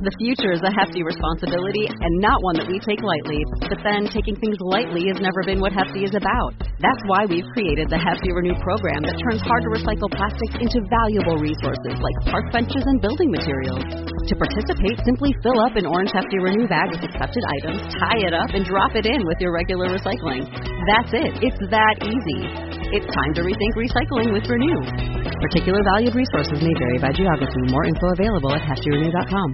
The future is a hefty responsibility and not one that we take lightly. But then taking things lightly has never been what Hefty is about. That's why we've created the Hefty Renew program that turns hard-to-recycle plastics into valuable resources like park benches and building materials. To participate, simply fill up an orange Hefty Renew bag with accepted items, tie it up, and drop it in with your regular recycling. That's it. It's that easy. It's time to rethink recycling with Renew. Particular valued resources may vary by geography. More info available at heftyrenew.com.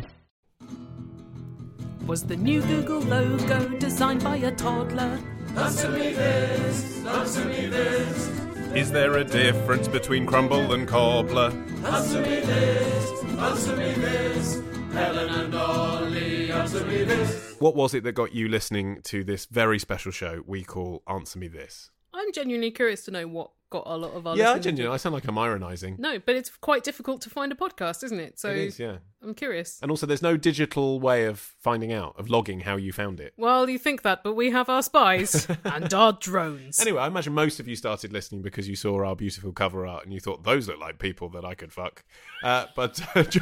Was the new Google logo designed by a toddler? Answer me this, answer me this. Is there a difference between crumble and cobbler? Answer me this, answer me this. Helen and Ollie, answer me this. What was it that got you listening to this very special show we call Answer Me This? I'm genuinely curious to know what got a lot of our Yeah, listeners genuinely. I sound like I'm ironising. No, but it's quite difficult to find a podcast, isn't it? So It is, yeah. I'm curious. And also, there's no digital way of finding out, of logging how you found it. Well, you think that, but we have our spies and our drones. Anyway, I imagine most of you started listening because you saw our beautiful cover art and you thought, those look like people that I could fuck. But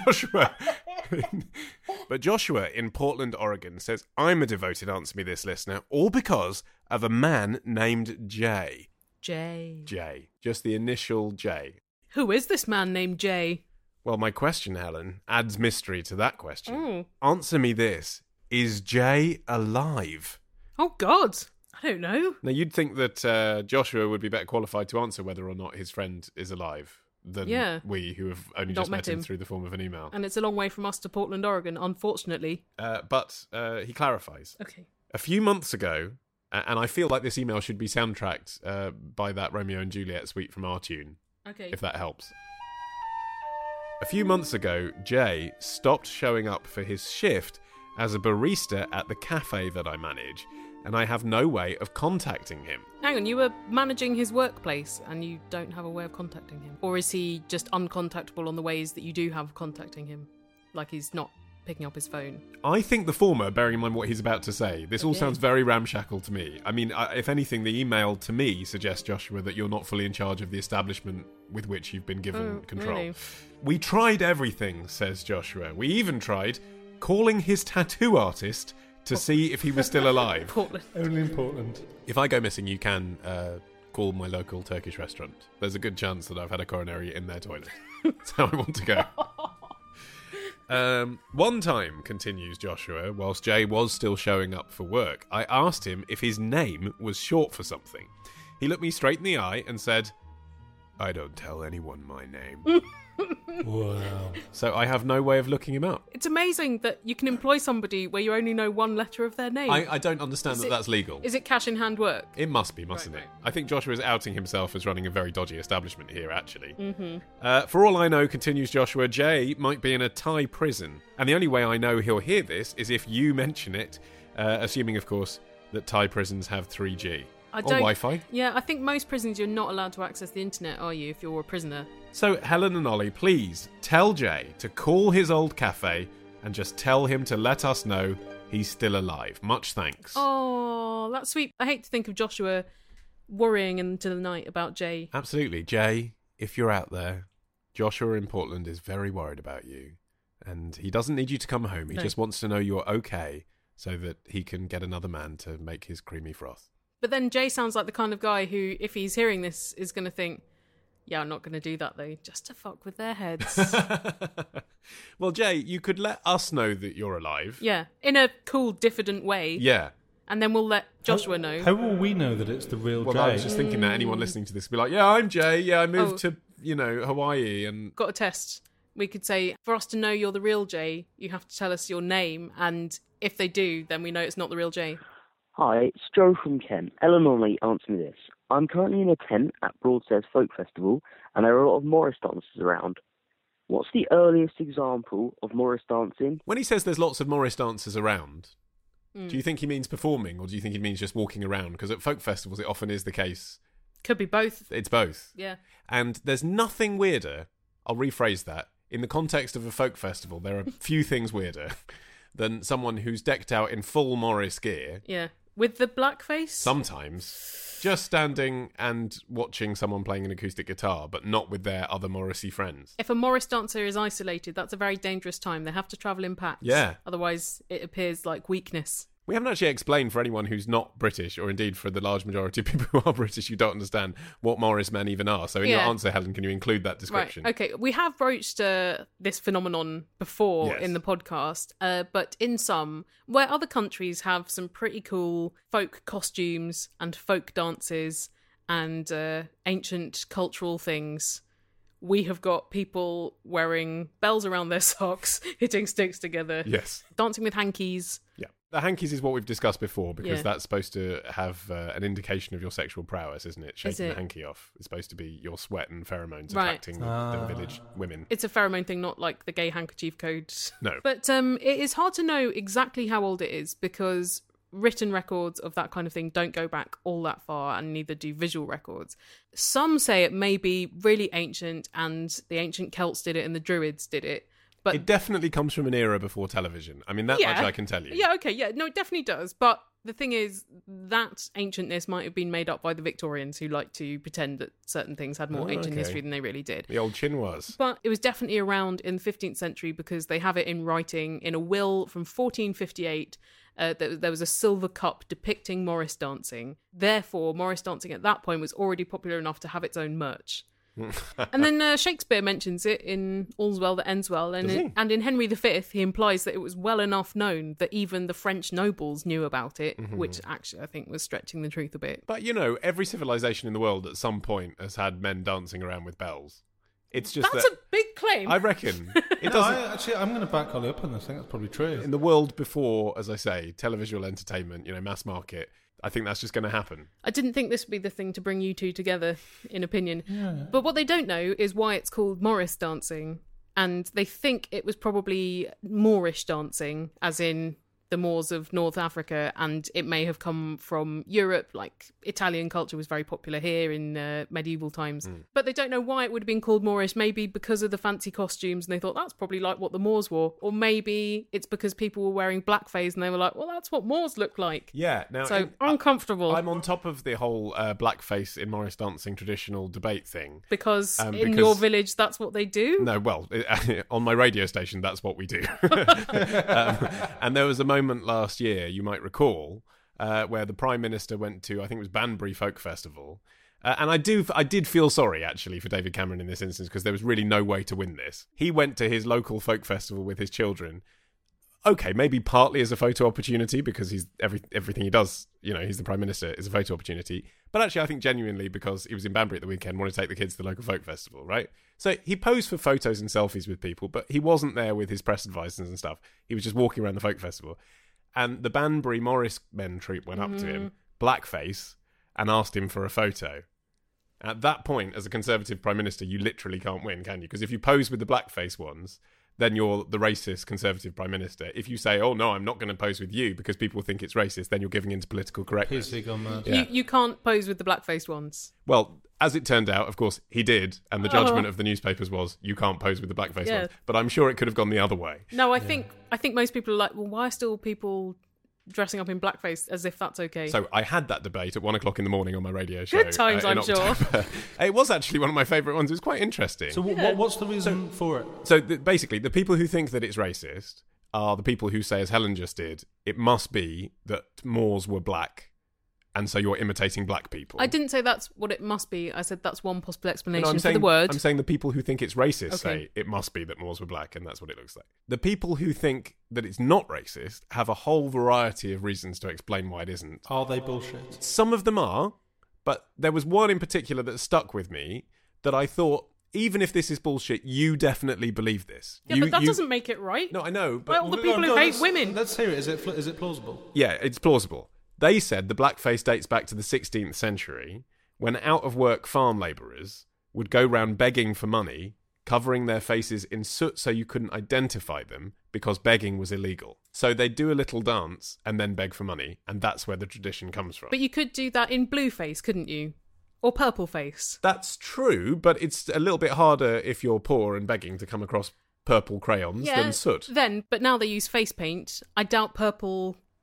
Joshua in Portland, Oregon says, I'm a devoted Answer Me This listener, all because of a man named Jay. Jay. Just the initial J. Who is this man named Jay? Well, my question, Helen, adds mystery to that question. Oh. Answer me this. Is Jay alive? Oh, God. I don't know. Now, you'd think that Joshua would be better qualified to answer whether or not his friend is alive than we, who have only just met him through the form of an email. And it's a long way from us to Portland, Oregon, unfortunately. But he clarifies. Okay. A few months ago, and I feel like this email should be soundtracked by that Romeo and Juliet suite from our tune. Okay. If that helps. A few months ago, Jay stopped showing up for his shift as a barista at the cafe that I manage, and I have no way of contacting him. Hang on, you were managing his workplace and you don't have a way of contacting him? Or is he just uncontactable on the ways that you do have of contacting him? Like he's not picking up his phone? I think the former, bearing in mind what he's about to say. This all sounds very ramshackle to me. I mean, if anything, the email to me suggests, Joshua, that you're not fully in charge of the establishment with which you've been given control. Really? We tried everything, says Joshua. We even tried calling his tattoo artist to see if he was still alive. Portland. Only in Portland. If I go missing, you can call my local Turkish restaurant. There's a good chance that I've had a coronary in their toilet. That's how I want to go. One time, continues Joshua, whilst Jay was still showing up for work, I asked him if his name was short for something. He looked me straight in the eye and said, I don't tell anyone my name. Wow. So I have no way of looking him up. It's amazing that you can employ somebody where you only know one letter of their name. I don't understand that's legal. Is it cash in hand work? It must be, mustn't it? I think Joshua is outing himself as running a very dodgy establishment here, actually. Mm-hmm. For all I know, continues Joshua, Jay might be in a Thai prison. And the only way I know he'll hear this is if you mention it, assuming, of course, that Thai prisons have 3G. Or Wi-Fi. Yeah, I think most prisons you're not allowed to access the internet, are you, if you're a prisoner? So, Helen and Ollie, please tell Jay to call his old cafe and just tell him to let us know he's still alive. Much thanks. Oh, that's sweet. I hate to think of Joshua worrying into the night about Jay. Absolutely. Jay, if you're out there, Joshua in Portland is very worried about you. And he doesn't need you to come home. He just wants to know you're okay so that he can get another man to make his creamy froth. But then Jay sounds like the kind of guy who, if he's hearing this, is going to think, yeah, I'm not going to do that, though, just to fuck with their heads. Well, Jay, you could let us know that you're alive. Yeah, in a cool, diffident way. Yeah. And then we'll let Joshua know. How will we know that it's the real Jay? Well, I was just thinking that anyone listening to this will be like, yeah, I'm Jay. Yeah, I moved to, Hawaii. And got a test. We could say, for us to know you're the real Jay, you have to tell us your name. And if they do, then we know it's not the real Jay. Hi, it's Joe from Kent. Eleanor, answer me this. I'm currently in a tent at Broadstairs Folk Festival, and there are a lot of Morris dancers around. What's the earliest example of Morris dancing? When he says there's lots of Morris dancers around, do you think he means performing, or do you think he means just walking around? Because at folk festivals, it often is the case. Could be both. It's both. Yeah. And there's nothing weirder, I'll rephrase that, in the context of a folk festival, there are few things weirder than someone who's decked out in full Morris gear. Yeah. With the blackface? Sometimes. Just standing and watching someone playing an acoustic guitar, but not with their other Morrissey friends. If a Morris dancer is isolated, that's a very dangerous time. They have to travel in packs. Yeah. Otherwise, it appears like weakness. We haven't actually explained for anyone who's not British, or indeed for the large majority of people who are British who don't understand, what Morris men even are. So in your answer, Helen, can you include that description? Right, okay. We have broached this phenomenon before in the podcast, but in some, where other countries have some pretty cool folk costumes and folk dances and ancient cultural things, we have got people wearing bells around their socks, hitting sticks together, dancing with hankies. Yeah. The hankies is what we've discussed before, because that's supposed to have an indication of your sexual prowess, isn't it? Shaking the hanky off. It's supposed to be your sweat and pheromones attracting the village women. It's a pheromone thing, not like the gay handkerchief code. No. But it is hard to know exactly how old it is, because written records of that kind of thing don't go back all that far, and neither do visual records. Some say it may be really ancient, and the ancient Celts did it and the Druids did it. But it definitely comes from an era before television. I mean, that much I can tell you. Yeah, okay, yeah. No, it definitely does. But the thing is, that ancientness might have been made up by the Victorians, who like to pretend that certain things had more ancient history than they really did. The old Chinois. But it was definitely around in the 15th century, because they have it in writing in a will from 1458. There was a silver cup depicting Morris dancing. Therefore, Morris dancing at that point was already popular enough to have its own merch. And then Shakespeare mentions it in All's Well That Ends Well, and in Henry V he implies that it was well enough known that even the French nobles knew about it, which actually I think was stretching the truth a bit. But you know, every civilization in the world at some point has had men dancing around with bells. It's just that's a big claim. I reckon it doesn't. I'm going to back Ollie up on this. I think that's probably true. In the world before, as I say, televisual entertainment, mass market, I think that's just going to happen. I didn't think this would be the thing to bring you two together, in opinion. Yeah. But what they don't know is why it's called Morris dancing. And they think it was probably Moorish dancing, as in the Moors of North Africa, and it may have come from Europe. Like, Italian culture was very popular here in medieval times. But they don't know why it would have been called Moorish. Maybe because of the fancy costumes, and they thought that's probably like what the Moors wore. Or maybe it's because people were wearing blackface and they were like, well, that's what Moors look like. Yeah. Now, so uncomfortable. I'm on top of the whole blackface in Morris dancing traditional debate thing. Because in your village, that's what they do? No, well, on my radio station, that's what we do. And there was a moment last year, you might recall, where the Prime Minister went to, I think it was Banbury Folk Festival, and I did feel sorry actually for David Cameron in this instance, because there was really no way to win this. He went to his local folk festival with his children. Okay, maybe partly as a photo opportunity, because he's everything he does, he's the Prime Minister, is a photo opportunity. But actually, I think genuinely because he was in Banbury at the weekend, wanted to take the kids to the local folk festival, right? So he posed for photos and selfies with people, but he wasn't there with his press advisors and stuff. He was just walking around the folk festival. And the Banbury Morris men troupe went up to him, blackface, and asked him for a photo. At that point, as a Conservative Prime Minister, you literally can't win, can you? Because if you pose with the blackface ones, then you're the racist Conservative Prime Minister. If you say, oh, no, I'm not going to pose with you because people think it's racist, then you're giving in to political correctness. You can't pose with the blackface ones. Well, as it turned out, of course, he did, and the judgment of the newspapers was, you can't pose with the blackface ones. But I'm sure it could have gone the other way. No, I think most people are like, well, why are still people dressing up in blackface as if that's okay? So I had that debate at 1 o'clock in the morning on my radio show. Good times, I'm sure. It was actually one of my favourite ones. It was quite interesting. So what's the reason for it? So basically, the people who think that it's racist are the people who say, as Helen just did, it must be that Moors were black, and so you're imitating black people. I didn't say that's what it must be. I said that's one possible explanation for the word. I'm saying the people who think it's racist say it must be that Moors were black, and that's what it looks like. The people who think that it's not racist have a whole variety of reasons to explain why it isn't. Are they bullshit? Some of them are, but there was one in particular that stuck with me that I thought, even if this is bullshit, you definitely believe this. Yeah, but that doesn't make it right. No, I know. But well, the people who hate women. Let's hear it. Is it plausible? Yeah, it's plausible. They said the blackface dates back to the 16th century, when out-of-work farm labourers would go round begging for money, covering their faces in soot so you couldn't identify them, because begging was illegal. So they'd do a little dance and then beg for money, and that's where the tradition comes from. But you could do that in blueface, couldn't you? Or purple face. That's true, but it's a little bit harder if you're poor and begging to come across purple crayons than soot. But now they use face paint. I doubt purple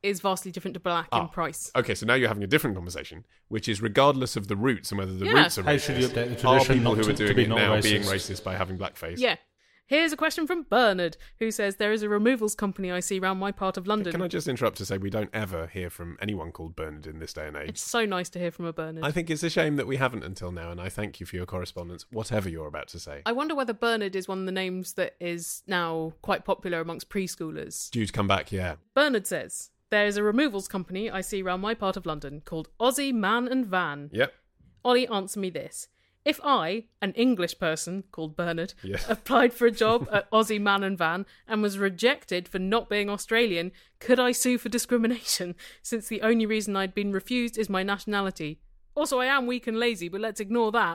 is vastly different to black in price. Okay, so now you're having a different conversation, which is regardless of the roots and whether the Yeah. roots are How should you racist, update the are tradition people not who are to doing be it not now racist? being racist by having blackface? Yeah. Here's a question from Bernard, who says, there is a removals company I see round my part of London. Can I just interrupt to say we don't ever hear from anyone called Bernard in this day and age? It's so nice to hear from a Bernard. I think it's a shame that we haven't until now, and I thank you for your correspondence, whatever you're about to say. I wonder whether Bernard is one of the names that is now quite popular amongst preschoolers. Due to come back, yeah. Bernard says, there is a removals company I see round my part of London called Aussie Man and Van. Yep. Ollie, answer me this. If I, an English person called Bernard, Yeah. applied for a job at Aussie Man and Van and was rejected for not being Australian, could I sue for discrimination, since the only reason I'd been refused is my nationality? Also, I am weak and lazy, but let's ignore that.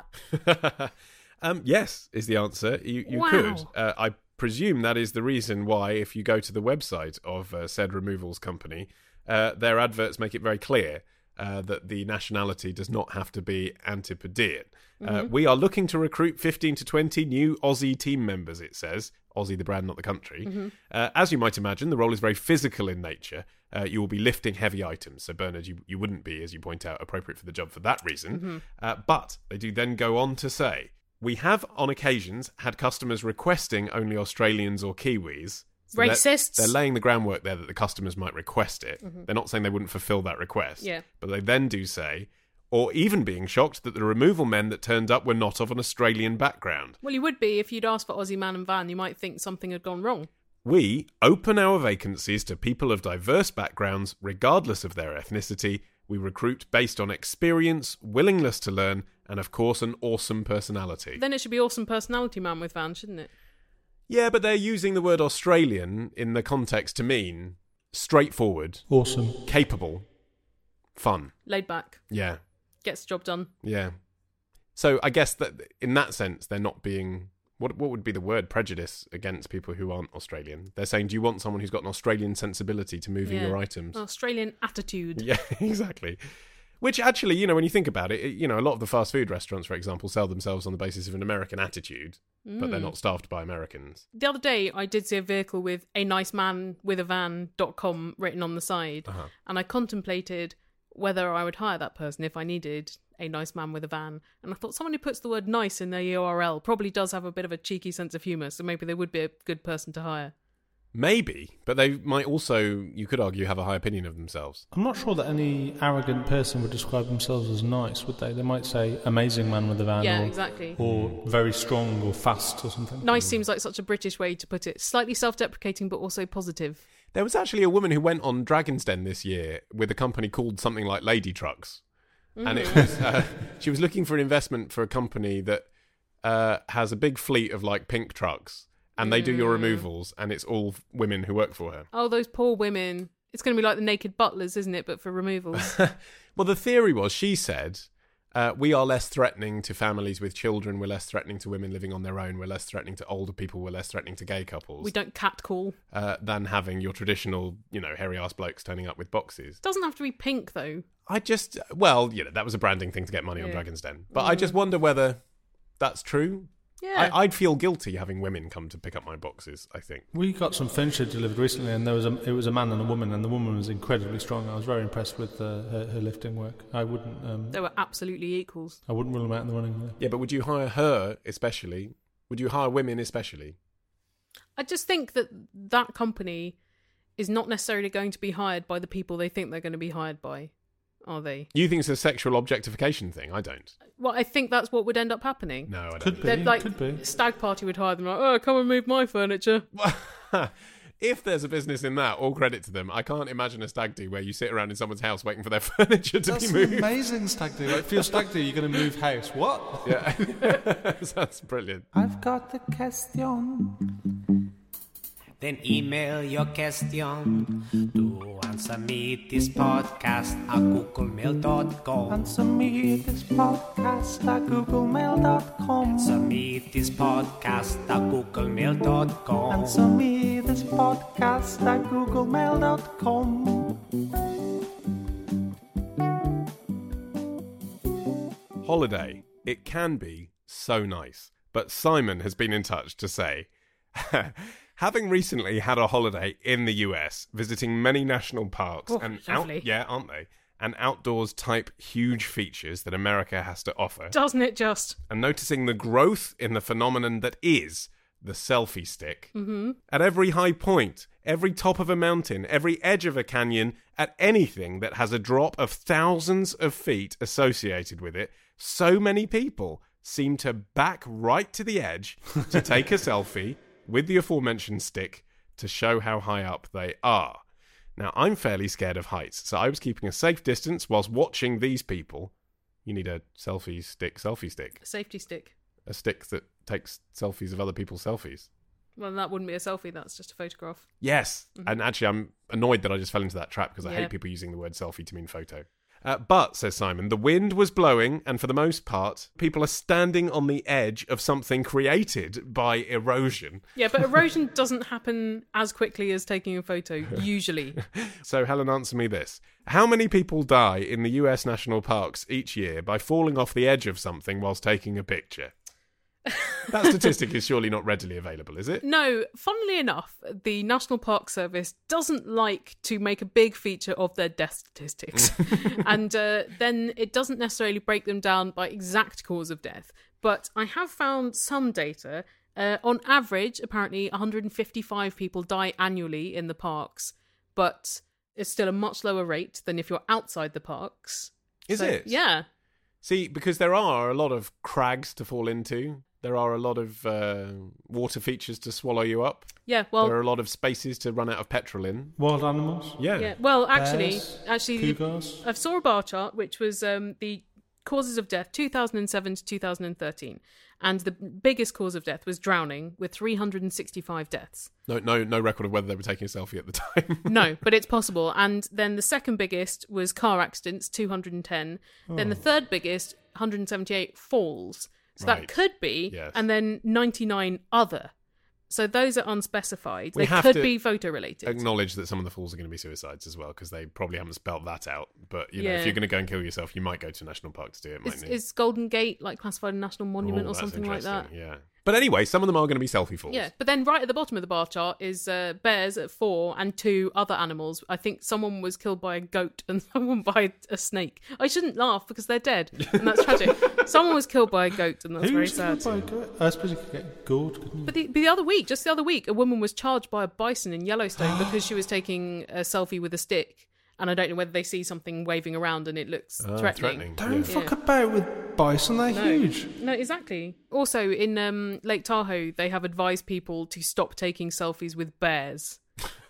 Yes, is the answer. You Wow. could. I presume that is the reason why, if you go to the website of said removals company, their adverts make it very clear that the nationality does not have to be Antipodean. We are looking to recruit 15 to 20 new Aussie team members, it says. Aussie, the brand, not the country. As you might imagine, the role is very physical in nature. You will be lifting heavy items. So, Bernard, you wouldn't be, as you point out, appropriate for the job for that reason. But they do then go on to say, we have, on occasions, had customers requesting only Australians or Kiwis. So Racists. They're laying the groundwork there that the customers might request it. They're not saying they wouldn't fulfill that request. Yeah. But they then do say, or even being shocked that the removal men that turned up were not of an Australian background. Well, you would be if you'd asked for Aussie Man and Van. You might think something had gone wrong. We open our vacancies to people of diverse backgrounds, regardless of their ethnicity. We recruit based on experience, willingness to learn, and of course an awesome personality. Then it should be Awesome Personality Man with Van, shouldn't it? Yeah, but they're using the word Australian in the context to mean straightforward, Awesome. capable, fun. Laid back. Yeah, Gets the job done. yeah. So I guess that in that sense, they're not being... What would be the word? Prejudice against people who aren't Australian. They're saying, do you want someone who's got an Australian sensibility to moving Yeah. your items? Australian attitude. Yeah, exactly. Which actually, when you think about it, a lot of the fast food restaurants, for example, sell themselves on the basis of an American attitude, but they're not staffed by Americans. The other day, I did see a vehicle with a nice man with a van.com written on the side, and I contemplated whether I would hire that person if I needed a nice man with a van. And I thought someone who puts the word nice in their URL probably does have a bit of a cheeky sense of humour, so maybe they would be a good person to hire. Maybe, but they might also, you could argue, have a high opinion of themselves. I'm not sure that any arrogant person would describe themselves as nice, would they? They might say amazing man with a van Yeah, or, exactly. or very strong or fast or something. Nice seems like such a British way to put it. Slightly self-deprecating, but also positive. There was actually a woman who went on Dragon's Den this year with a company called something like Lady Trucks. And it was she was looking for an investment for a company that has a big fleet of like pink trucks, and they do your removals, and it's all women who work for her. Oh, those poor women. It's going to be like the Naked Butlers, isn't it? But for removals. Well, the theory was, she said, we are less threatening to families with children, we're less threatening to women living on their own, we're less threatening to older people, we're less threatening to gay couples. We don't catcall. Than having your traditional, hairy-ass blokes turning up with boxes. Doesn't have to be pink, though. That was a branding thing to get money on Dragon's Den. But I just wonder whether that's true. Yeah. I'd feel guilty having women come to pick up my boxes, I think. We got some furniture delivered recently, and it was a man and a woman, and the woman was incredibly strong. I was very impressed with her lifting work. I wouldn't. They were absolutely equals. I wouldn't rule them out in the running. Yeah, but would you hire her especially? Would you hire women especially? I just think that company is not necessarily going to be hired by the people they think they're going to be hired by, are they? You think it's a sexual objectification thing? I don't. Well, I think that's what would end up happening. No, I don't. Could be. They're like, Could be. Stag Party would hire them, like, oh, come and move my furniture. If there's a business in that, all credit to them. I can't imagine a stag do where you sit around in someone's house waiting for their furniture to That's be moved. an amazing stag do. Like, for your stag do, you're going to move house. What? Yeah, that's brilliant. I've got a question. Then email your question to answer me this podcast at googlemail.com. Answer me this podcast at googlemail.com. Answer me this podcast at googlemail.com. Answer me this podcast at googlemail.com. Holiday. It can be so nice. But Simon has been in touch to say, Having recently had a holiday in the US, visiting many national parks lovely. aren't they? And outdoors type huge features that America has to offer. Doesn't it just? And noticing the growth in the phenomenon that is the selfie stick. Mm-hmm. At every high point, every top of a mountain, every edge of a canyon, at anything that has a drop of thousands of feet associated with it, so many people seem to back right to the edge to take a selfie with the aforementioned stick to show how high up they are. Now, I'm fairly scared of heights, so I was keeping a safe distance whilst watching these people. You need a selfie stick. A safety stick. A stick that takes selfies of other people's selfies. Well, that wouldn't be a selfie, that's just a photograph. Yes, and actually I'm annoyed that I just fell into that trap because I hate people using the word selfie to mean photo. But, says Simon, the wind was blowing, and for the most part, people are standing on the edge of something created by erosion. Yeah, but erosion doesn't happen as quickly as taking a photo, usually. So, Helen, answer me this. How many people die in the US national parks each year by falling off the edge of something whilst taking a picture? That statistic is surely not readily available, is it? No, funnily enough, the National Park Service doesn't like to make a big feature of their death statistics. And then it doesn't necessarily break them down by exact cause of death. But I have found some data. On average, apparently 155 people die annually in the parks, but it's still a much lower rate than if you're outside the parks. Is it? Yeah. See, because there are a lot of crags to fall into. There are a lot of water features to swallow you up. Yeah, well... There are a lot of spaces to run out of petrol in. Wild animals? Yeah. Well, Bears, actually, cougars. I saw a bar chart, which was the causes of death 2007 to 2013. And the biggest cause of death was drowning, with 365 deaths. No record of whether they were taking a selfie at the time. No, but it's possible. And then the second biggest was car accidents, 210. Then the third biggest, 178, falls. So that could be, yes. And then 99 other. So those are unspecified. We they have could to be photo-related. Acknowledge that some of the falls are going to be suicides as well, because they probably haven't spelt that out. But you know, Yeah. if you're going to go and kill yourself, you might go to a national park to do it, mightn't you? Is Golden Gate classified a national monument or That's something like that? interesting, Yeah. But anyway, some of them are going to be selfie falls. Yeah, but then right at the bottom of the bar chart is bears at 4 and 2 other animals. I think someone was killed by a goat and someone by a snake. I shouldn't laugh because they're dead, and that's tragic. Someone was killed by a goat, and that's very sad. By a goat? I suppose you could get gored, couldn't you? But the other week, just the other week, a woman was charged by a bison in Yellowstone because she was taking a selfie with a stick. And I don't know whether they see something waving around and it looks threatening. Don't fuck about with bison, they're huge. No, exactly. Also, in Lake Tahoe, they have advised people to stop taking selfies with bears.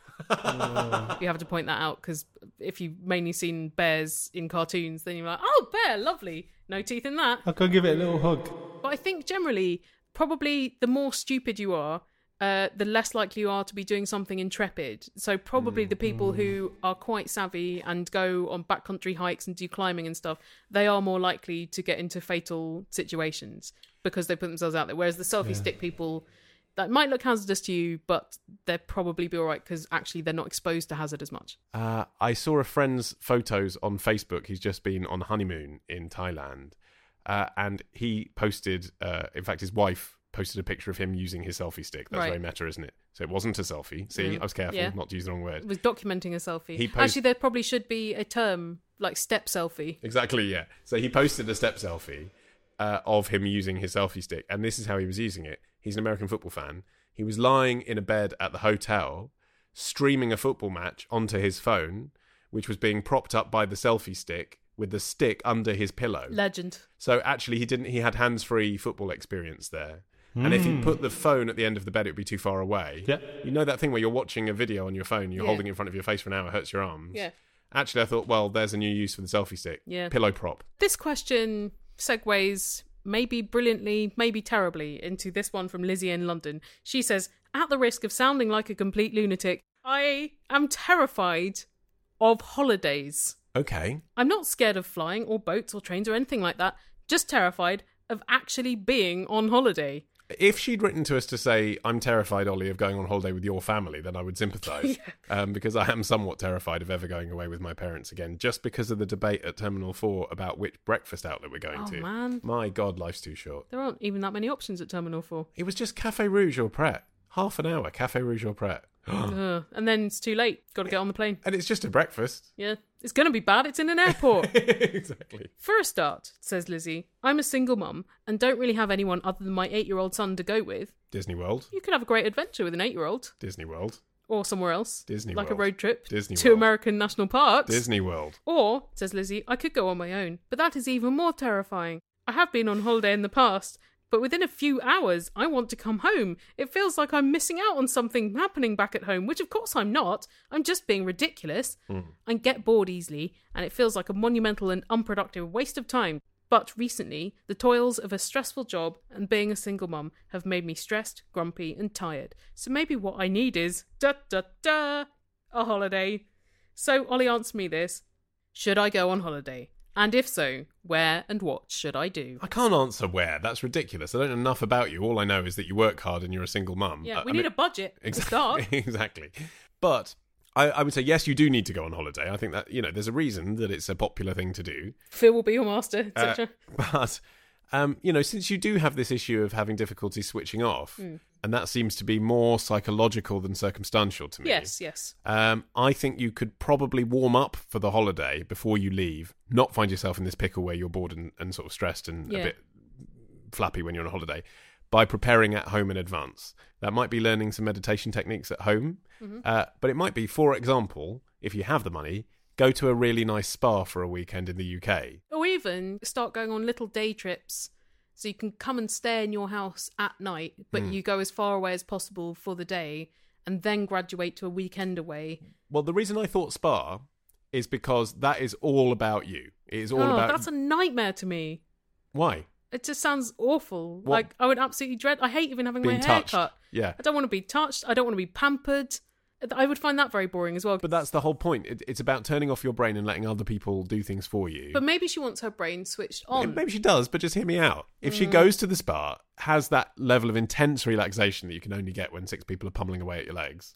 You have to point that out, because if you've mainly seen bears in cartoons, then you're like, oh, bear, lovely. No teeth in that. I'll go give it a little hug. But I think generally, probably the more stupid you are, the less likely you are to be doing something intrepid. So probably the people who are quite savvy and go on backcountry hikes and do climbing and stuff, they are more likely to get into fatal situations because they put themselves out there. Whereas the selfie stick people, that might look hazardous to you, but they'll probably be all right because actually they're not exposed to hazard as much. I saw a friend's photos on Facebook. He's just been on honeymoon in Thailand. And he posted, in fact, his wife posted a picture of him using his selfie stick. That's very meta, isn't it? So it wasn't a selfie. See, I was careful not to use the wrong word. It was documenting a selfie. Actually, there probably should be a term like step selfie. Exactly, yeah. So he posted a step selfie of him using his selfie stick, and this is how he was using it. He's an American football fan. He was lying in a bed at the hotel, streaming a football match onto his phone, which was being propped up by the selfie stick, with the stick under his pillow. Legend. So actually, he had hands-free football experience there. And if you put the phone at the end of the bed, it would be too far away. Yeah. You know that thing where you're watching a video on your phone, you're holding it in front of your face for an hour, it hurts your arms? Yeah. Actually, I thought, well, there's a new use for the selfie stick. Yeah. Pillow prop. This question segues maybe brilliantly, maybe terribly into this one from Lizzie in London. She says, at the risk of sounding like a complete lunatic, I am terrified of holidays. Okay. I'm not scared of flying or boats or trains or anything like that, just terrified of actually being on holiday. If she'd written to us to say, I'm terrified, Ollie, of going on holiday with your family, then I would sympathise. Because I am somewhat terrified of ever going away with my parents again, just because of the debate at Terminal 4 about which breakfast outlet we're going to. Man. My God, life's too short. There aren't even that many options at Terminal 4. It was just Café Rouge or Pret. Half an hour, Café Rouge or Pret. And then it's too late. Got to get on the plane. And it's just a breakfast. Yeah. It's going to be bad. It's in an airport. Exactly. For a start, says Lizzie, I'm a single mum and don't really have anyone other than my 8-year-old son to go with. Disney World. You could have a great adventure with an 8-year-old. Disney World. Or somewhere else. Disney like World. a road trip Disney to World. American national parks. Disney World. Or, says Lizzie, I could go on my own. But that is even more terrifying. I have been on holiday in the past, but within a few hours, I want to come home. It feels like I'm missing out on something happening back at home, which of course I'm not. I'm just being ridiculous. I get bored easily, and it feels like a monumental and unproductive waste of time. But recently, the toils of a stressful job and being a single mum have made me stressed, grumpy, and tired. So maybe what I need is, a holiday. So Ollie, answer me this. Should I go on holiday? And if so, where and what should I do? I can't answer where. That's ridiculous. I don't know enough about you. All I know is that you work hard and you're a single mum. Yeah, we need a budget to start. Exactly. But I would say, yes, you do need to go on holiday. I think that, there's a reason that it's a popular thing to do. Phil will be your master, etc. But, since you do have this issue of having difficulty switching off, and that seems to be more psychological than circumstantial to me. Yes. I think you could probably warm up for the holiday before you leave, not find yourself in this pickle where you're bored and sort of stressed and a bit flappy when you're on holiday, by preparing at home in advance. That might be learning some meditation techniques at home, but it might be, for example, if you have the money, go to a really nice spa for a weekend in the UK. Or even start going on little day trips. So you can come and stay in your house at night, but you go as far away as possible for the day and then graduate to a weekend away. Well, the reason I thought spa is because that is all about you. It is all about... That's a nightmare to me. Why? It just sounds awful. What? Like, I would absolutely dread... I hate even having Being my hair touched. cut. Yeah. I don't want to be touched. I don't want to be pampered. I would find that very boring as well. But that's the whole point. It's about turning off your brain and letting other people do things for you. But maybe she wants her brain switched on. Maybe she does, but just hear me out. If she goes to the spa, has that level of intense relaxation that you can only get when 6 people are pummeling away at your legs,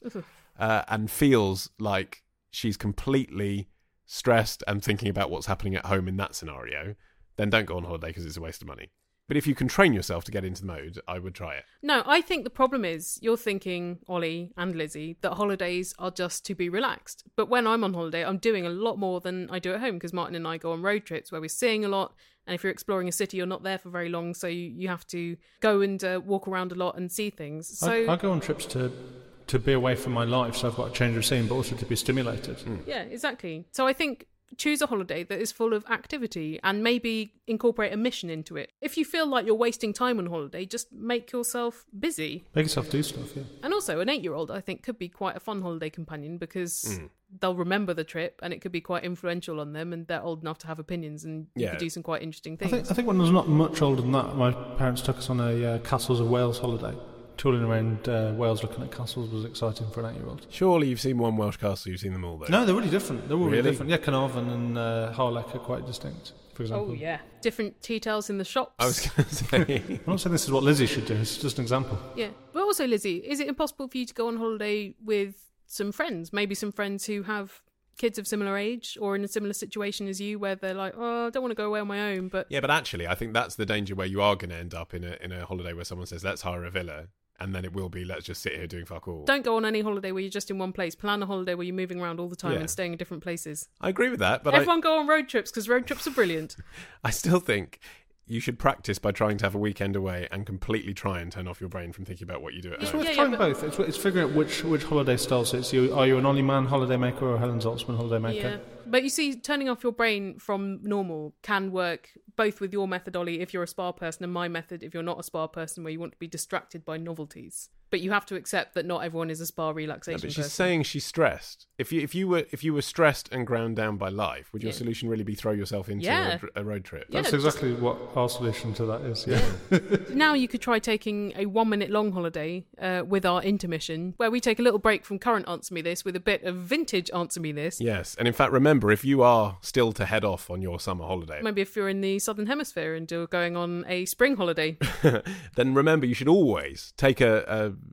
and feels like she's completely stressed and thinking about what's happening at home in that scenario, then don't go on holiday because it's a waste of money. But if you can train yourself to get into the mode, I would try it. No, I think the problem is you're thinking, Ollie and Lizzie, that holidays are just to be relaxed. But when I'm on holiday, I'm doing a lot more than I do at home because Martin and I go on road trips where we're seeing a lot. And if you're exploring a city, you're not there for very long. So you have to go and walk around a lot and see things. So I go on trips to be away from my life, so I've got a change of scene, but also to be stimulated. Yeah, exactly. So I think choose a holiday that is full of activity and maybe incorporate a mission into it. If you feel like you're wasting time on holiday, just make yourself busy. Make yourself do stuff, yeah. And also, an 8-year-old, I think, could be quite a fun holiday companion because they'll remember the trip and it could be quite influential on them and they're old enough to have opinions and you could do some quite interesting things. I think when I was not much older than that, my parents took us on a Castles of Wales holiday. Touring around Wales looking at castles was exciting for an 8-year-old. Surely you've seen one Welsh castle, you've seen them all, though. No, they're really different. They're all really Really? different. Yeah, Carnarvon and Harlech are quite distinct, for example. Oh, yeah. Different tea towels in the shops. I was going to say... I'm not saying this is what Lizzie should do, it's just an example. Yeah. But also, Lizzie, is it impossible for you to go on holiday with some friends? Maybe some friends who have kids of similar age or in a similar situation as you where they're like, oh, I don't want to go away on my own, but... Yeah, but actually, I think that's the danger where you are going to end up in a holiday where someone says, let's hire a villa. And then it will be, let's just sit here doing fuck all. Don't go on any holiday where you're just in one place. Plan a holiday where you're moving around all the time Yeah. and staying in different places. I agree with that, but Everyone go on road trips because road trips are brilliant. I still think you should practice by trying to have a weekend away and completely try and turn off your brain from thinking about what you do at It's home. worth trying both. It's figuring out which holiday style suits you. Are you an Ollie Mann holiday maker or a Helen Zaltzman holiday maker? Yeah. But you see, turning off your brain from normal can work both with your method, Ollie, if you're a spa person, and my method if you're not a spa person, where you want to be distracted by novelties. But you have to accept that not everyone is a spa relaxation But she's person. saying she's stressed. If you were stressed and ground down by life, would your solution really be throw yourself into a road trip? Yeah, That's exactly what our solution to that is, yeah. Now you could try taking a 1-minute long holiday with our intermission, where we take a little break from current Answer Me This with a bit of vintage Answer Me This. Yes, and in fact, remember, if you are still to head off on your summer holiday, Maybe if you're in the Southern Hemisphere and you're going on a spring holiday. then remember you should always take a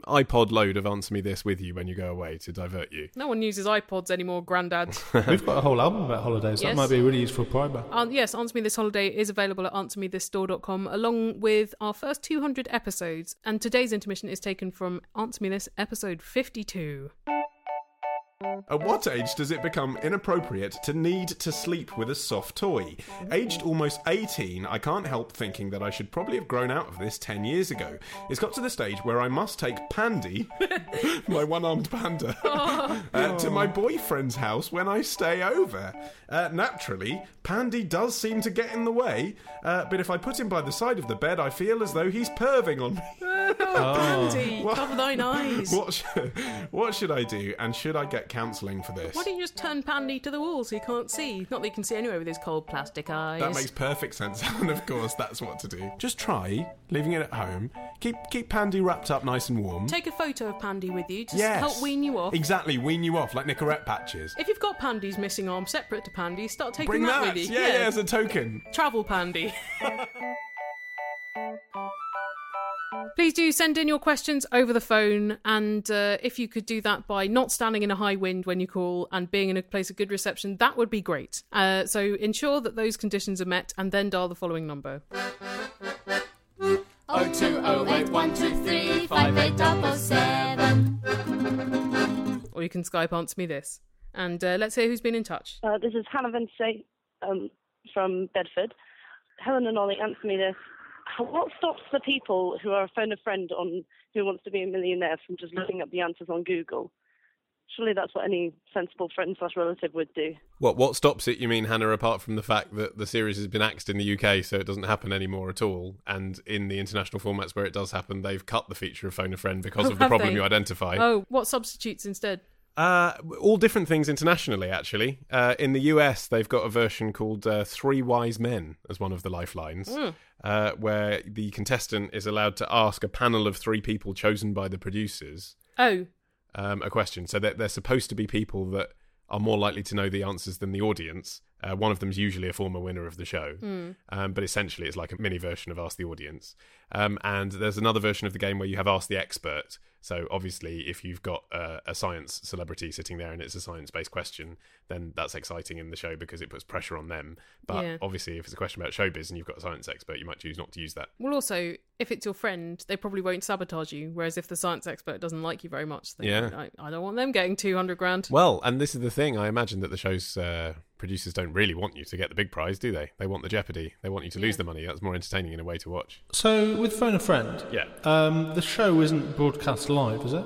iPod load of Answer Me This with you when you go away to divert you. No one uses iPods anymore, Grandad. We've got a whole album about holidays. Yes. That might be a really useful primer. Yes, Answer Me This Holiday is available at answermethisstore.com along with our first 200 episodes. And today's intermission is taken from Answer Me This episode 52. At what age does it become inappropriate to need to sleep with a soft toy? Aged almost 18, I can't help thinking that I should probably have grown out of this 10 years ago. It's got to the stage where I must take Pandy, my one-armed panda, to my boyfriend's house when I stay over. Naturally, Pandy does seem to get in the way, but if I put him by the side of the bed, I feel as though he's perving on me. Pandy, cover thine eyes. What should I do, and should I get counselling for this? Why don't you just turn Pandy to the wall so he can't see? Not that he can see anyway with his cold plastic eyes. That makes perfect sense, and of course that's what to do. Just try leaving it at home. Keep Pandy wrapped up nice and warm. Take a photo of Pandy with you to Yes. help wean you off. Exactly, wean you off like Nicorette patches. If you've got Pandy's missing arm separate to Pandy, start taking Bring that, with you. yeah, as a token. Travel Pandy. Please do send in your questions over the phone, and if you could do that by not standing in a high wind when you call and being in a place of good reception, that would be great. So ensure that those conditions are met and then dial the following number. 02081235877. Or you can Skype Answer Me This. And let's hear who's been in touch. This is Hannah Vente from Bedford. Helen and Ollie, answer me this. What stops the people who are a phone a friend on Who Wants to Be a Millionaire from just looking up the answers on Google? Surely that's what any sensible friend/relative would do. What stops it, you mean, Hannah, apart from the fact that the series has been axed in the UK, so it doesn't happen anymore at all, and in the international formats where it does happen, they've cut the feature of phone a friend because of the problem you identify. Oh, what substitutes instead? All different things internationally, actually. In the US, they've got a version called Three Wise Men as one of the lifelines, where the contestant is allowed to ask a panel of three people chosen by the producers a question. So they're supposed to be people that are more likely to know the answers than the audience. One of them's usually a former winner of the show. But essentially it's like a mini version of Ask the Audience. And there's another version of the game where you have Ask the Expert. So obviously if you've got a science celebrity sitting there and it's a science-based question, then that's exciting in the show because it puts pressure on them. But obviously if it's a question about showbiz and you've got a science expert, you might choose not to use that. Well, also, if it's your friend, they probably won't sabotage you. Whereas if the science expert doesn't like you very much, then I don't want them getting 200 grand. Well, and this is the thing. I imagine that the show's producers don't really want you to get the big prize, do they? They want the jeopardy. They want you to lose the money. That's more entertaining in a way to watch. So, with Phone a Friend, the show isn't broadcast live, is it?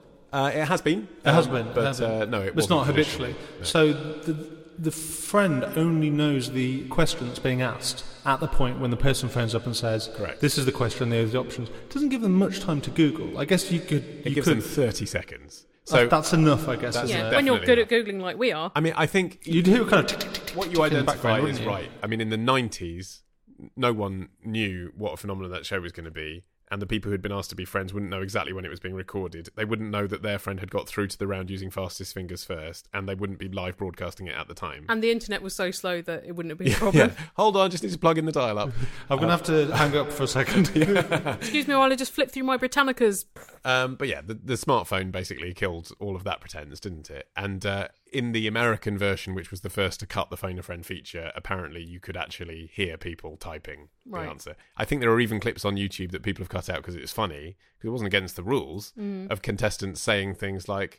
It has been. It has been. But no, it wasn't. It's not habitually. No. So, the friend only knows the question that's being asked at the point when the person phones up and says, correct, this is the question, these are the options. It doesn't give them much time to Google. I guess you could... It gives them 30 seconds. So that's enough, I guess. When you're good at Googling like we are. I mean, I think... You do kind of... What you identify is right. I mean, in the 90s, no one knew what a phenomenon that show was going to be. And the people who'd been asked to be friends wouldn't know exactly when it was being recorded. They wouldn't know that their friend had got through to the round using fastest fingers first, and they wouldn't be live broadcasting it at the time. And the internet was so slow that it wouldn't have been a problem. Hold on, just need to plug in the dial-up. I'm going to have to hang up for a second. Excuse me while I just flip through my Britannicas. But yeah, the smartphone basically killed all of that pretense, didn't it? And in the American version, which was the first to cut the Phone a Friend feature, apparently you could actually hear people typing the answer. I think there are even clips on YouTube that people have cut out because it was funny, because it wasn't against the rules, of contestants saying things like,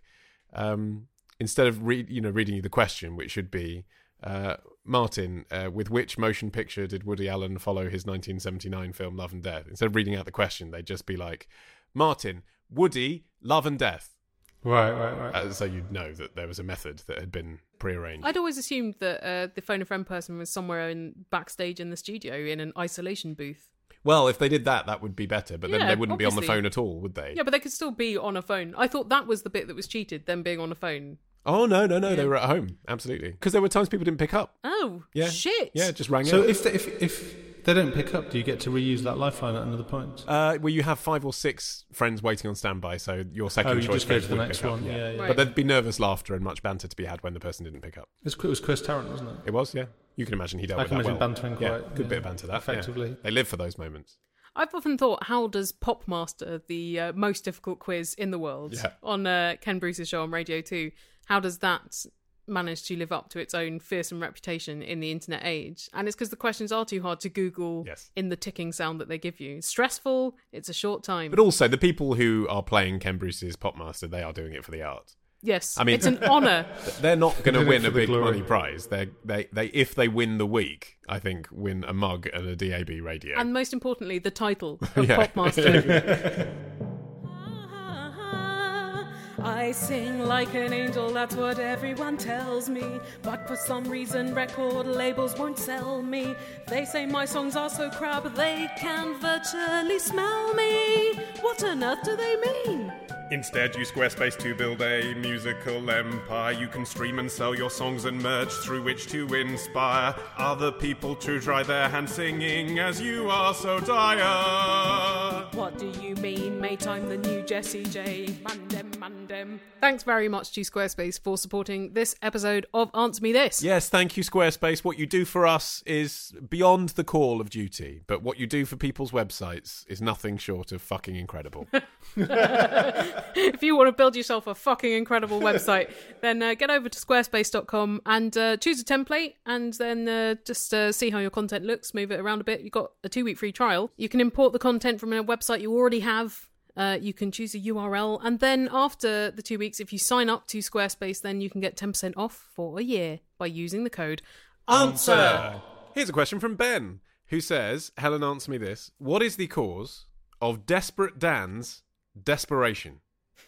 instead of reading you the question, which should be, Martin, with which motion picture did Woody Allen follow his 1979 film Love and Death? Instead of reading out the question, they'd just be like, Martin, Woody, Love and Death. Right. So you'd know that there was a method that had been prearranged. I'd always assumed that the Phone a Friend person was somewhere backstage in the studio in an isolation booth. Well, if they did that, that would be better, but then they wouldn't be on the phone at all, would they? Yeah, but they could still be on a phone. I thought that was the bit that was cheated, them being on a phone. Oh, no, they were at home, absolutely. Because there were times people didn't pick up. Oh, yeah. Shit. Yeah, just rang out. So if they don't pick up, do you get to reuse that lifeline at another point? Well, you have 5 or 6 friends waiting on standby, so your second choice just go to the would next pick one. up. Yeah. Right. But there'd be nervous laughter and much banter to be had when the person didn't pick up. It was Chris Tarrant, wasn't it? It was, yeah. You can imagine he dealt with that well. I can imagine bantering quite... good bit of banter that. Effectively. Yeah. They live for those moments. I've often thought, how does Popmaster, the most difficult quiz in the world, on Ken Bruce's show on Radio 2, how does that manage to live up to its own fearsome reputation in the internet age? And it's because the questions are too hard to Google in the ticking sound that they give you. It's stressful, it's a short time. But also, the people who are playing Ken Bruce's Popmaster, they are doing it for the art. Yes, I mean, it's an honour. They're not going to win a big money prize. They if they win the week, I think, win a mug and a DAB radio. And most importantly, the title of Popmaster. I sing like an angel, that's what everyone tells me. But for some reason record labels won't sell me. They say my songs are so crap, they can virtually smell me. What on earth do they mean? Instead, use Squarespace to build a musical empire. You can stream and sell your songs and merch through which to inspire other people to try their hand singing as you are so dire. What do you mean, mate? I'm the new Jessie J. Mandem. Thanks very much to Squarespace for supporting this episode of Answer Me This. Yes, thank you, Squarespace. What you do for us is beyond the call of duty, but what you do for people's websites is nothing short of fucking incredible. If you want to build yourself a fucking incredible website, then get over to squarespace.com and choose a template, and then just see how your content looks, move it around a bit. You've got a 2-week free trial. You can import the content from a website you already have. You can choose a URL, and then after the 2 weeks, if you sign up to Squarespace, then you can get 10% off for a year by using the code ANSWER. Here's a question from Ben, who says, Helen, answer me this. What is the cause of Desperate Dan's desperation?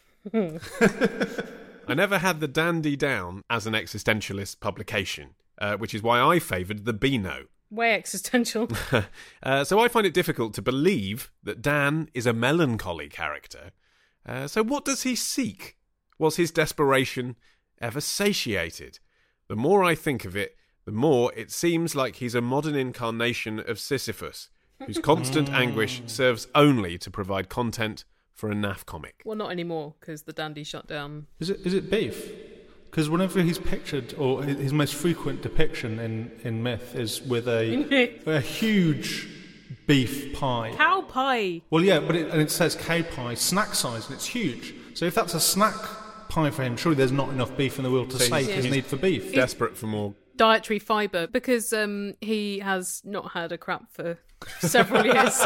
I never had the Dandy down as an existentialist publication, which is why I favoured the Beano. Way existential. So I find it difficult to believe that Dan is a melancholy character. So what does he seek? Was his desperation ever satiated? The more I think of it, the more it seems like he's a modern incarnation of Sisyphus, whose constant anguish serves only to provide content for a naff comic. Well, not anymore, because the Dandy shut down. Is it beef? Because whenever he's pictured, or his most frequent depiction in myth is with a huge beef pie. Cow pie. Well, yeah, but it says cow pie, snack size, and it's huge. So if that's a snack pie for him, surely there's not enough beef in the world to sate his need for beef. He's desperate for more dietary fibre, because he has not had a crap for several years.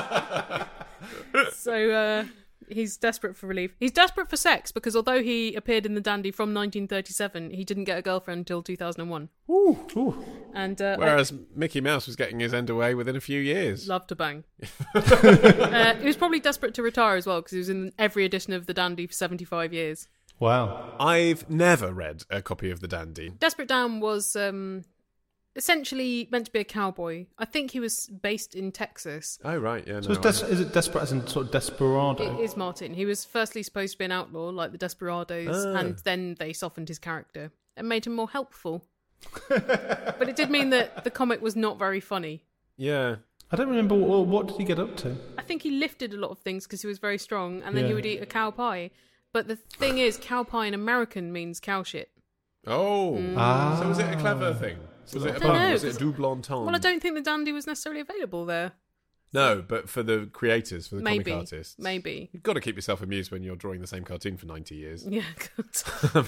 So he's desperate for relief. He's desperate for sex, because although he appeared in The Dandy from 1937, he didn't get a girlfriend until 2001. Ooh. And whereas Mickey Mouse was getting his end away within a few years. Love to bang. He was probably desperate to retire as well, because he was in every edition of The Dandy for 75 years. Wow. I've never read a copy of The Dandy. Desperate Dan was essentially meant to be a cowboy. I think he was based in Texas. Oh, right, yeah. So is it desperate as in sort of desperado? It is Martin. He was firstly supposed to be an outlaw, like the Desperados, and then they softened his character and made him more helpful. But it did mean that the comic was not very funny. Yeah. I don't remember, what did he get up to? I think he lifted a lot of things because he was very strong, and then he would eat a cow pie. But the thing is, cow pie in American means cow shit. Oh. So was it a clever thing? Was it a pun? Was it a double entendre? Well, I don't think The Dandy was necessarily available there. No, but for the creators, for the Maybe. comic artists. Maybe. You've got to keep yourself amused when you're drawing the same cartoon for 90 years. Yeah, good.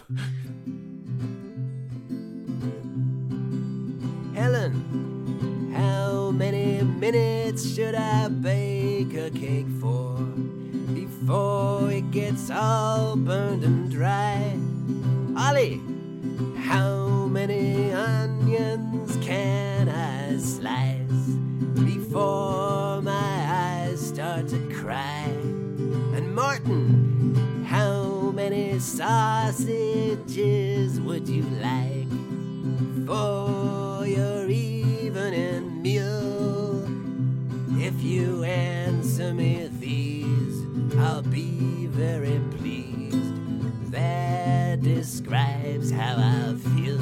Helen, how many minutes should I bake a cake for before it gets all burned and dry? Ollie, how many onions can I slice before my eyes start to cry? And Martin, how many sausages would you like for your evening meal? If you answer me these, I'll be very pleased. That describes how I feel.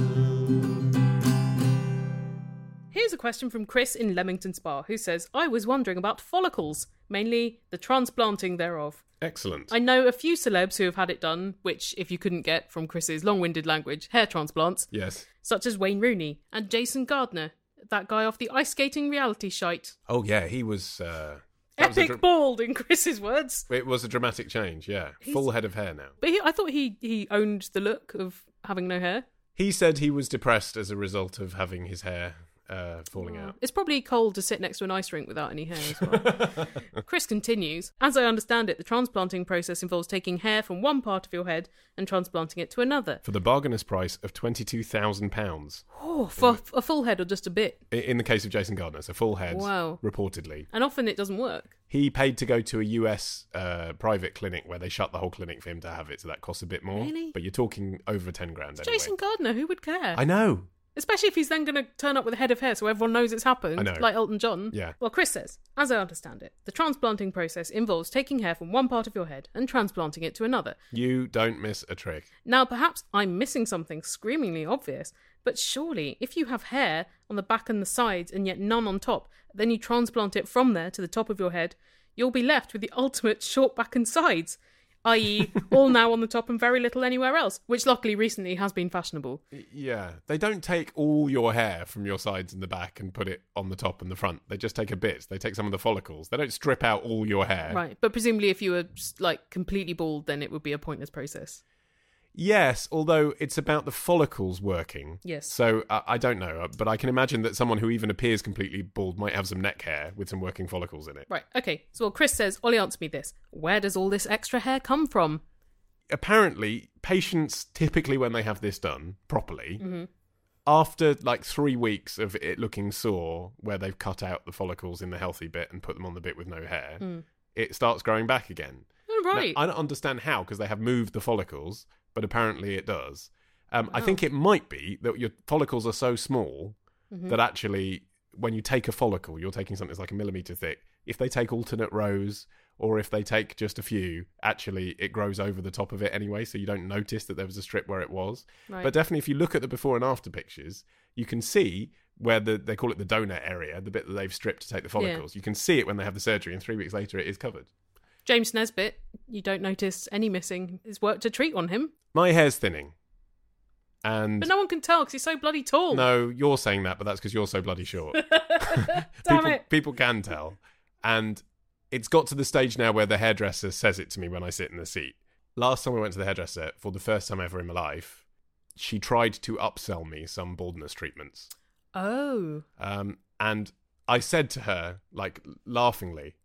Here's a question from Chris in Leamington Spa, who says, I was wondering about follicles, mainly the transplanting thereof. Excellent. I know a few celebs who have had it done, which, if you couldn't get from Chris's long-winded language, hair transplants. Yes. Such as Wayne Rooney and Jason Gardner, that guy off the ice skating reality shite. Oh, yeah, he was Epic bald, in Chris's words. It was a dramatic change, yeah. Full head of hair now. But I thought he owned the look of having no hair. He said he was depressed as a result of having his hair falling out. It's probably cold to sit next to an ice rink without any hair as well. Chris continues, as I understand it, the transplanting process involves taking hair from one part of your head and transplanting it to another. For the bargainous price of £22,000. Oh, for a full head or just a bit? In the case of Jason Gardner, it's a full head, wow. Reportedly. And often it doesn't work. He paid to go to a US private clinic where they shut the whole clinic for him to have it, so that costs a bit more. Really? But you're talking over 10 grand anyway. Jason Gardner, who would care? I know. Especially if he's then going to turn up with a head of hair so everyone knows it's happened, I know. like Elton John. Yeah. Well, Chris says, as I understand it, the transplanting process involves taking hair from one part of your head and transplanting it to another. You don't miss a trick. Now, perhaps I'm missing something screamingly obvious, but surely if you have hair on the back and the sides and yet none on top, then you transplant it from there to the top of your head, you'll be left with the ultimate short back and sides, i.e. all now on the top and very little anywhere else, which luckily recently has been fashionable. Yeah, they don't take all your hair from your sides and the back and put it on the top and the front. They just take a bit. They take some of the follicles. They don't strip out all your hair. Right, but presumably if you were like completely bald, then it would be a pointless process. Yes, although it's about the follicles working. Yes. So I don't know, but I can imagine that someone who even appears completely bald might have some neck hair with some working follicles in it. Right, okay. So Chris says, Ollie, answer me this. Where does all this extra hair come from? Apparently, patients typically, when they have this done properly, after like 3 weeks of it looking sore, where they've cut out the follicles in the healthy bit and put them on the bit with no hair, it starts growing back again. Oh, right. Now, I don't understand how, because they have moved the follicles, but apparently it does. I think it might be that your follicles are so small that actually, when you take a follicle, you're taking something that's like a millimetre thick. If they take alternate rows, or if they take just a few, actually it grows over the top of it anyway, so you don't notice that there was a strip where it was. Right. But definitely if you look at the before and after pictures, you can see where they call it the donor area, the bit that they've stripped to take the follicles. You can see it when they have the surgery, and 3 weeks later it is covered. James Nesbitt, you don't notice any missing. It's worked a treat on him. My hair's thinning. But no one can tell because he's so bloody tall. No, you're saying that, but that's because you're so bloody short. Damn it. People can tell. And it's got to the stage now where the hairdresser says it to me when I sit in the seat. Last time I went to the hairdresser, for the first time ever in my life, she tried to upsell me some baldness treatments. Oh. And I said to her, like, laughingly,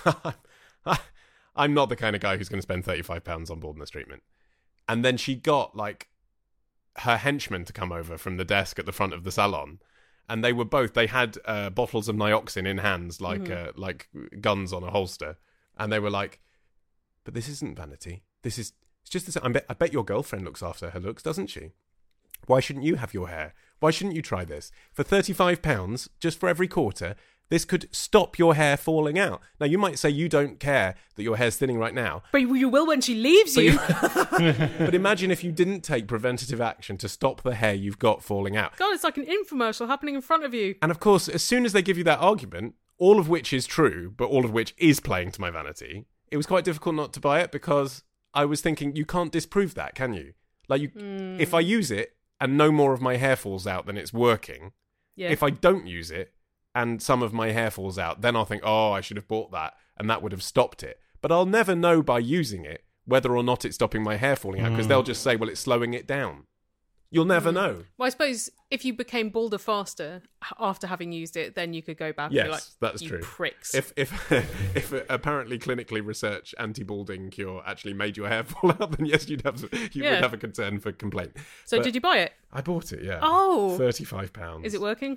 I'm not the kind of guy who's going to spend £35 on baldness treatment. And then she got, like, her henchman to come over from the desk at the front of the salon. And they had bottles of Nioxin in hands, like guns on a holster. And they were like, but this isn't vanity. It's just this. I bet your girlfriend looks after her looks, doesn't she? Why shouldn't you have your hair? Why shouldn't you try this? For £35, just for every quarter, this could stop your hair falling out. Now, you might say you don't care that your hair's thinning right now. But you will when she leaves you. But imagine if you didn't take preventative action to stop the hair you've got falling out. God, it's like an infomercial happening in front of you. And of course, as soon as they give you that argument, all of which is true, but all of which is playing to my vanity, it was quite difficult not to buy it because I was thinking, you can't disprove that, can you? Like, if I use it and no more of my hair falls out, then it's working. Yeah. If I don't use it and some of my hair falls out, then I'll think, oh, I should have bought that, and that would have stopped it. But I'll never know by using it whether or not it's stopping my hair falling out, because they'll just say, well, it's slowing it down. You'll never know. Well, I suppose if you became balder faster after having used it, then you could go back and be like, yes, that's you true. Pricks. If apparently clinically researched anti-balding cure actually made your hair fall out, then yes, would have a concern for complaint. So did you buy it? I bought it, yeah. Oh. £35. Is it working?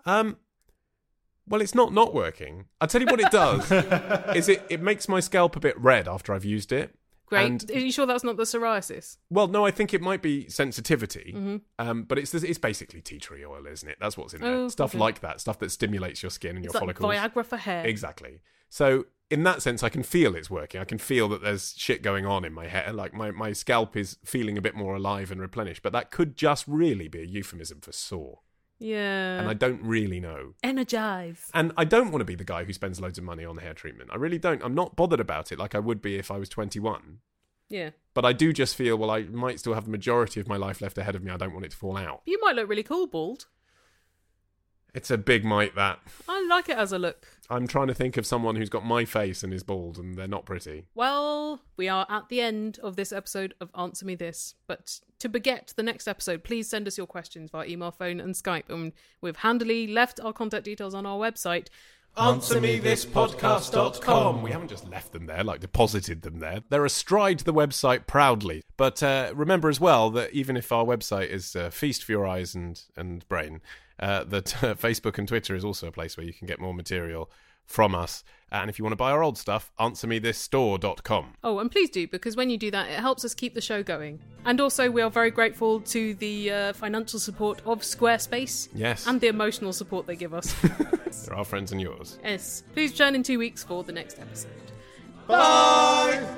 Well, it's not working. I'll tell you what it does. is it makes my scalp a bit red after I've used it. Great. And, are you sure that's not the psoriasis? Well, no, I think it might be sensitivity. But it's basically tea tree oil, isn't it? That's what's in there. Stuff like that. Stuff that stimulates your skin and it's your like follicles. Viagra for hair. Exactly. So in that sense, I can feel it's working. I can feel that there's shit going on in my hair. Like my scalp is feeling a bit more alive and replenished. But that could just really be a euphemism for sore. Yeah. And I don't really know. Energize. And I don't want to be the guy who spends loads of money on hair treatment. I really don't. I'm not bothered about it like I would be if I was 21. Yeah. But I do just feel, well, I might still have the majority of my life left ahead of me. I don't want it to fall out. You might look really cool bald. It's a big mite, that. I like it as a look. I'm trying to think of someone who's got my face and is bald, and they're not pretty. Well, we are at the end of this episode of Answer Me This. But to beget the next episode, please send us your questions via email, phone and Skype. And we've handily left our contact details on our website, AnswerMeThisPodcast.com. We haven't just left them there, like deposited them there. They're astride the website proudly. But remember as well that even if our website is a feast for your eyes and brain, that Facebook and Twitter is also a place where you can get more material from us. And if you want to buy our old stuff, AnswerMeThisStore.com. Oh, and please do, because when you do that, it helps us keep the show going. And also, we are very grateful to the financial support of Squarespace. Yes. And the emotional support they give us. They're our friends and yours. Yes. Please join in 2 weeks for the next episode. Bye!